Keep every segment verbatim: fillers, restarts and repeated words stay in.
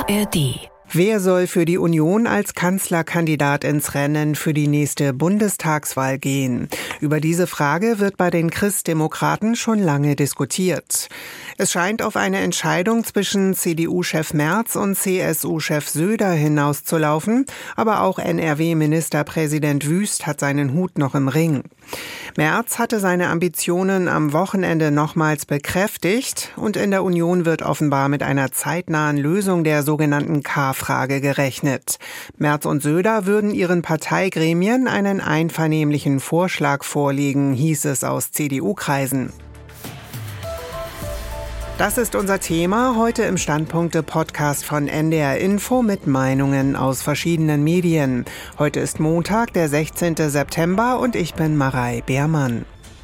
A R D. Wer soll für die Union als Kanzlerkandidat ins Rennen für die nächste Bundestagswahl gehen? Über diese Frage wird bei den Christdemokraten schon lange diskutiert. Es scheint auf eine Entscheidung zwischen C D U-Chef Merz und C S U-Chef Söder hinauszulaufen, aber auch N R W-Ministerpräsident Wüst hat seinen Hut noch im Ring. Merz hatte seine Ambitionen am Wochenende nochmals bekräftigt und in der Union wird offenbar mit einer zeitnahen Lösung der sogenannten K-Frage gerechnet. Merz und Söder würden ihren Parteigremien einen einvernehmlichen Vorschlag vorlegen, hieß es aus C D U-Kreisen. Das ist unser Thema heute im Standpunkte-Podcast von N D R Info mit Meinungen aus verschiedenen Medien. Heute ist Montag, der sechzehnten September und ich bin Marei Beermann.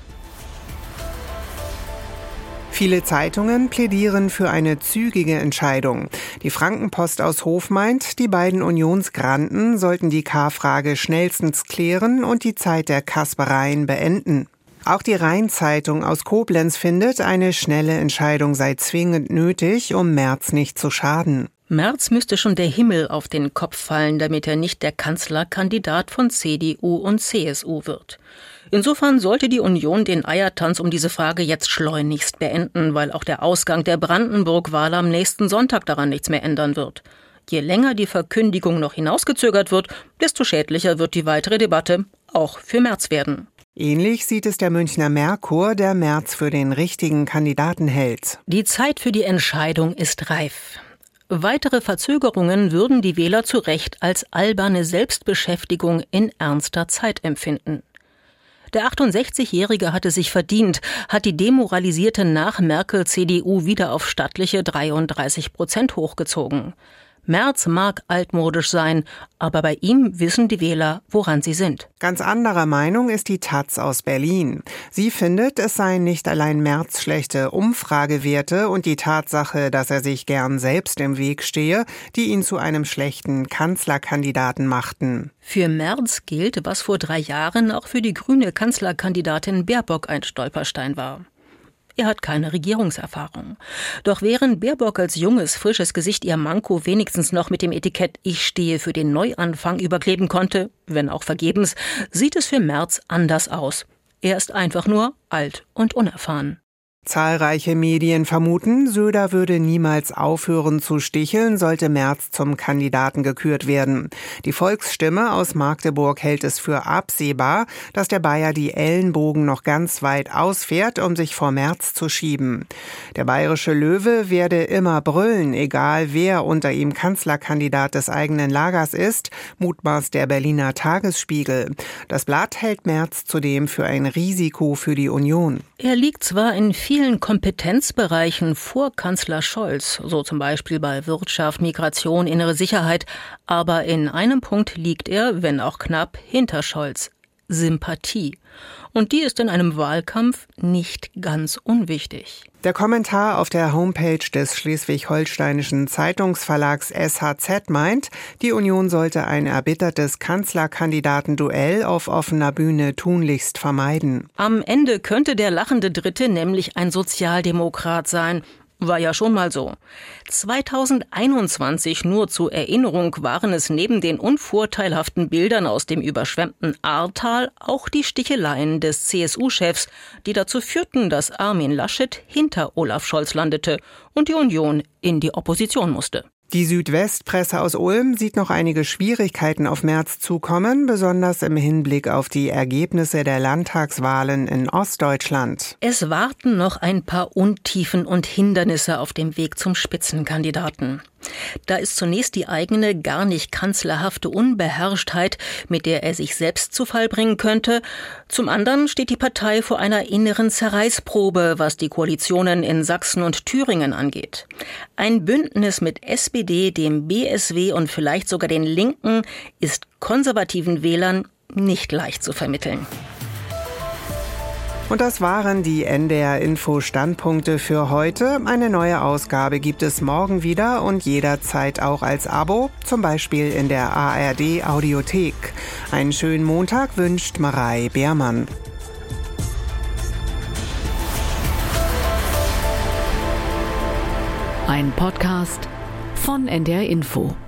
Viele Zeitungen plädieren für eine zügige Entscheidung. Die Frankenpost aus Hof meint, die beiden Unionsgranden sollten die K-Frage schnellstens klären und die Zeit der Kaspereien beenden. Auch die Rhein-Zeitung aus Koblenz findet, eine schnelle Entscheidung sei zwingend nötig, um Merz nicht zu schaden. Merz müsste schon der Himmel auf den Kopf fallen, damit er nicht der Kanzlerkandidat von C D U und C S U wird. Insofern sollte die Union den Eiertanz um diese Frage jetzt schleunigst beenden, weil auch der Ausgang der Brandenburg-Wahl am nächsten Sonntag daran nichts mehr ändern wird. Je länger die Verkündigung noch hinausgezögert wird, desto schädlicher wird die weitere Debatte auch für Merz werden. Ähnlich sieht es der Münchner Merkur, der Merz für den richtigen Kandidaten hält. Die Zeit für die Entscheidung ist reif. Weitere Verzögerungen würden die Wähler zu Recht als alberne Selbstbeschäftigung in ernster Zeit empfinden. Der achtundsechzigjährige hatte sich verdient, hat die demoralisierte Nach-Merkel-C D U wieder auf stattliche dreiunddreißig Prozent hochgezogen. Merz mag altmodisch sein, aber bei ihm wissen die Wähler, woran sie sind. Ganz anderer Meinung ist die Taz aus Berlin. Sie findet, es seien nicht allein Merz schlechte Umfragewerte und die Tatsache, dass er sich gern selbst im Weg stehe, die ihn zu einem schlechten Kanzlerkandidaten machten. Für Merz gilt, was vor drei Jahren auch für die grüne Kanzlerkandidatin Baerbock ein Stolperstein war. Er hat keine Regierungserfahrung. Doch während Baerbock als junges, frisches Gesicht ihr Manko wenigstens noch mit dem Etikett „Ich stehe für den Neuanfang" überkleben konnte, wenn auch vergebens, sieht es für Merz anders aus. Er ist einfach nur alt und unerfahren. Zahlreiche Medien vermuten, Söder würde niemals aufhören zu sticheln, sollte Merz zum Kandidaten gekürt werden. Die Volksstimme aus Magdeburg hält es für absehbar, dass der Bayer die Ellenbogen noch ganz weit ausfährt, um sich vor Merz zu schieben. Der bayerische Löwe werde immer brüllen, egal wer unter ihm Kanzlerkandidat des eigenen Lagers ist, mutmaßt der Berliner Tagesspiegel. Das Blatt hält Merz zudem für ein Risiko für die Union. Er liegt zwar in vielen Kompetenzbereichen vor Kanzler Scholz, so zum Beispiel bei Wirtschaft, Migration, innere Sicherheit, aber in einem Punkt liegt er, wenn auch knapp, hinter Scholz: Sympathie. Und die ist in einem Wahlkampf nicht ganz unwichtig. Der Kommentar auf der Homepage des schleswig-holsteinischen Zeitungsverlags S H Z meint, die Union sollte ein erbittertes Kanzlerkandidatenduell auf offener Bühne tunlichst vermeiden. Am Ende könnte der lachende Dritte nämlich ein Sozialdemokrat sein. War ja schon mal so. zweitausendeinundzwanzig, nur zur Erinnerung, waren es neben den unvorteilhaften Bildern aus dem überschwemmten Ahrtal auch die Sticheleien des C S U-Chefs, die dazu führten, dass Armin Laschet hinter Olaf Scholz landete und die Union in die Opposition musste. Die Südwestpresse aus Ulm sieht noch einige Schwierigkeiten auf Merz zukommen, besonders im Hinblick auf die Ergebnisse der Landtagswahlen in Ostdeutschland. Es warten noch ein paar Untiefen und Hindernisse auf dem Weg zum Spitzenkandidaten. Da ist zunächst die eigene, gar nicht kanzlerhafte Unbeherrschtheit, mit der er sich selbst zu Fall bringen könnte. Zum anderen steht die Partei vor einer inneren Zerreißprobe, was die Koalitionen in Sachsen und Thüringen angeht. Ein Bündnis mit S P D, dem B S W und vielleicht sogar den Linken ist konservativen Wählern nicht leicht zu vermitteln. Und das waren die N D R Info Standpunkte für heute. Eine neue Ausgabe gibt es morgen wieder und jederzeit auch als Abo, zum Beispiel in der A R D Audiothek. Einen schönen Montag wünscht Marei Beermann. Ein Podcast von N D R Info.